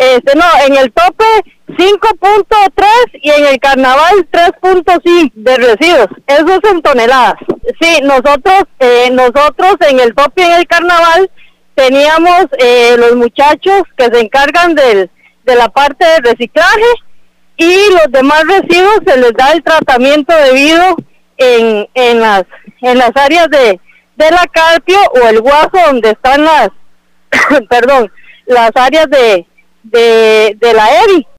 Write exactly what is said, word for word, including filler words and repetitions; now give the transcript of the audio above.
Este, no, en el tope cinco punto tres y en el carnaval tres punto cinco de residuos. Eso es en toneladas. Sí, nosotros, eh, nosotros en el tope y en el carnaval teníamos eh, los muchachos que se encargan del, de la parte de reciclaje y los demás residuos se les da el tratamiento debido en, en las en las áreas de, de la Carpio o el Guaso, donde están las perdón las áreas de de, de la E B I.